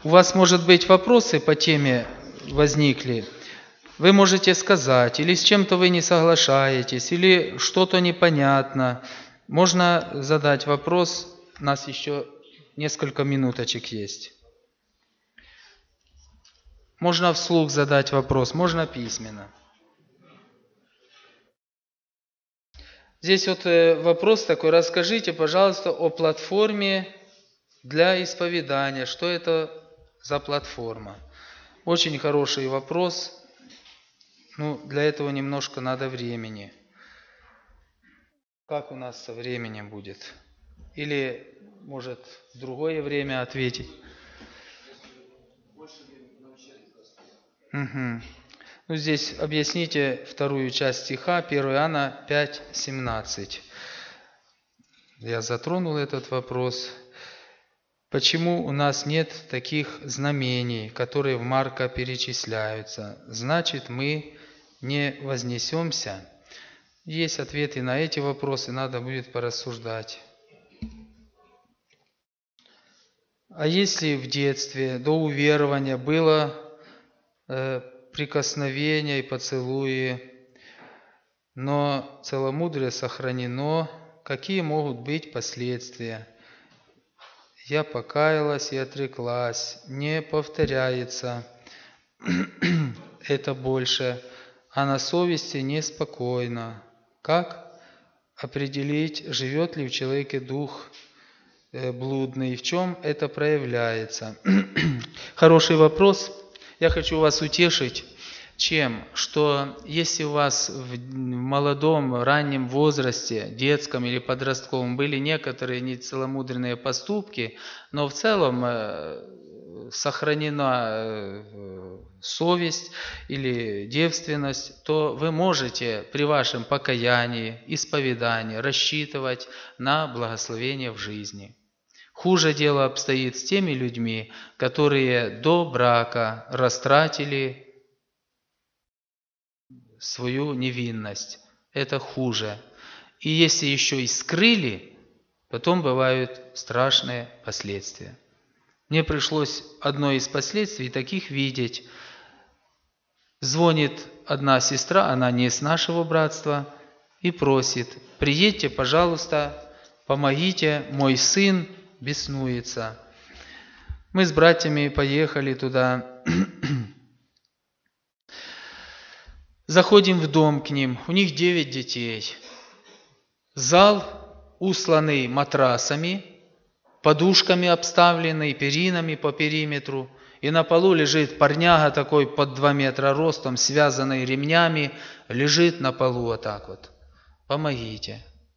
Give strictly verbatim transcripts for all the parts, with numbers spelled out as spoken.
у вас, может быть, вопросы по теме возникли. Вы можете сказать, или с чем-то вы не соглашаетесь, или что-то непонятно. Можно задать вопрос, у нас еще несколько минуточек есть. Можно вслух задать вопрос, можно письменно. Здесь вот вопрос такой, расскажите, пожалуйста, о платформе для исповедания. Что это за платформа? Очень хороший вопрос. Ну, для этого немножко надо времени. Как у нас со временем будет? Или, может, в другое время ответить? Угу. Ну, здесь объясните вторую часть стиха, первое Иоанна пять семнадцать. Я затронул этот вопрос. Почему у нас нет таких знамений, которые в Марка перечисляются? Значит, мы не вознесемся? Есть ответы на эти вопросы, надо будет порассуждать. А если в детстве до уверования было э, прикосновение и поцелуи, но целомудрие сохранено, какие могут быть последствия? Я покаялась и отреклась, не повторяется это больше, а на совести неспокойно. Как определить, живет ли в человеке дух блудный, в чем это проявляется? Хороший вопрос. Я хочу вас утешить. Чем? Что если у вас в молодом, раннем возрасте, детском или подростковом были некоторые нецеломудренные поступки, но в целом сохранена совесть или девственность, то вы можете при вашем покаянии, исповедании рассчитывать на благословение в жизни. Хуже дело обстоит с теми людьми, которые до брака растратили свою невинность. Это хуже. И если еще и скрыли, потом бывают страшные последствия. Мне пришлось одно из последствий таких видеть. Звонит одна сестра, она не из нашего братства, и просит: приедьте, пожалуйста, помогите, мой сын беснуется. Мы с братьями поехали туда. Заходим в дом к ним, у них девять детей. Зал усланный матрасами, подушками обставленный, перинами по периметру. И на полу лежит парняга такой под два метра ростом, связанный ремнями, лежит на полу вот так вот. Помогите.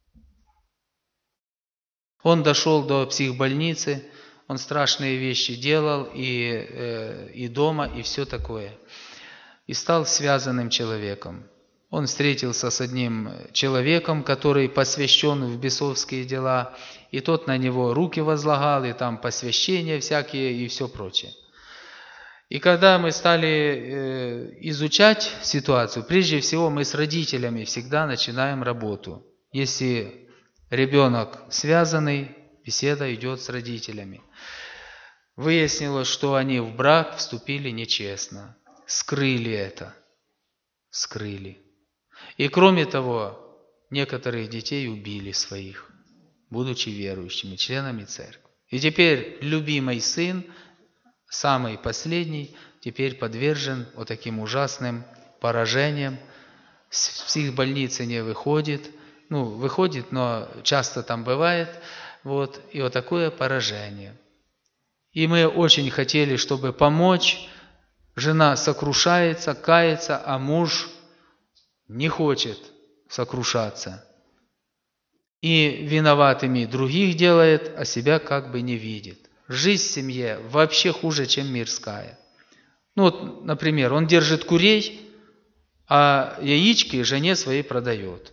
Он дошел до психбольницы, он страшные вещи делал и, э, и дома, и все такое. И стал связанным человеком. Он встретился с одним человеком, который посвящен в бесовские дела, и тот на него руки возлагал, и там посвящения всякие, и все прочее. И когда мы стали э, изучать ситуацию, прежде всего мы с родителями всегда начинаем работу. Если ребенок связанный, беседа идет с родителями. Выяснилось, что они в брак вступили нечестно. Скрыли это. Скрыли. И кроме того, некоторых детей убили своих, будучи верующими, членами церкви. И теперь любимый сын, самый последний, теперь подвержен вот таким ужасным поражениям. С психбольницы не выходит. Ну, выходит, но часто там бывает. Вот, и вот такое поражение. И мы очень хотели, чтобы помочь. Жена сокрушается, кается, а муж не хочет сокрушаться. И виноватыми других делает, а себя как бы не видит. Жизнь в семье вообще хуже, чем мирская. Ну вот, например, он держит курей, а яички жене своей продает.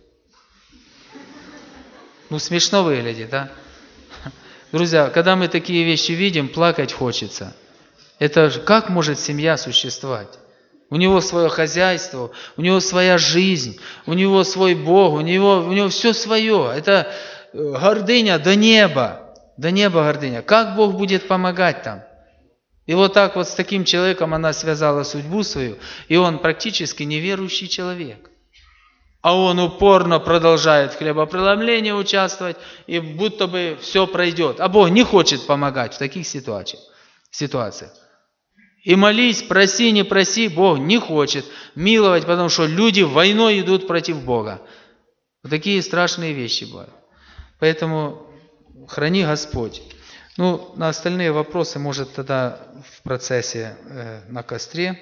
Ну, смешно выглядит, да? Друзья, когда мы такие вещи видим, плакать хочется. Это же как может семья существовать? У него свое хозяйство, у него своя жизнь, у него свой Бог, у него, у него все свое. Это гордыня до неба, до неба гордыня. Как Бог будет помогать там? И вот так вот с таким человеком она связала судьбу свою, и он практически неверующий человек. А он упорно продолжает в хлебопреломлении участвовать, и будто бы все пройдет. А Бог не хочет помогать в таких ситуациях. ситуациях. И молись, проси, не проси, Бог не хочет миловать, потому что люди войной идут против Бога. Вот такие страшные вещи бывают. Поэтому храни Господь. Ну, на остальные вопросы, может, тогда в процессе э, на костре.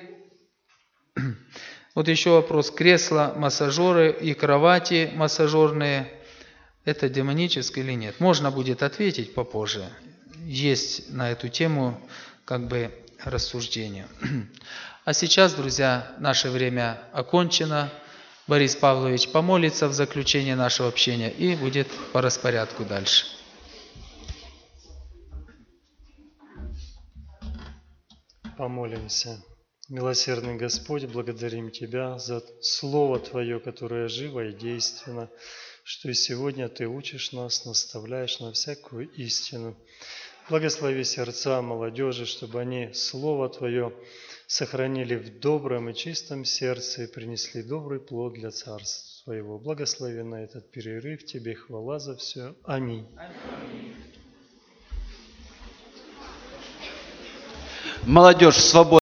Вот еще вопрос. Кресла, массажеры и кровати массажерные, это демоническое или нет? Можно будет ответить попозже. Есть на эту тему как бы рассуждение. А сейчас, друзья, наше время окончено. Борис Павлович помолится в заключение нашего общения и будет по распорядку дальше. Помолимся. Милосердный Господь, благодарим Тебя за Слово Твое, которое живо и действенно, что и сегодня Ты учишь нас, наставляешь на всякую истину. Благослови сердца молодежи, чтобы они Слово Твое сохранили в добром и чистом сердце и принесли добрый плод для Царства Твоего. Благослови на этот перерыв. Тебе хвала за все. Аминь. Молодежь свободна.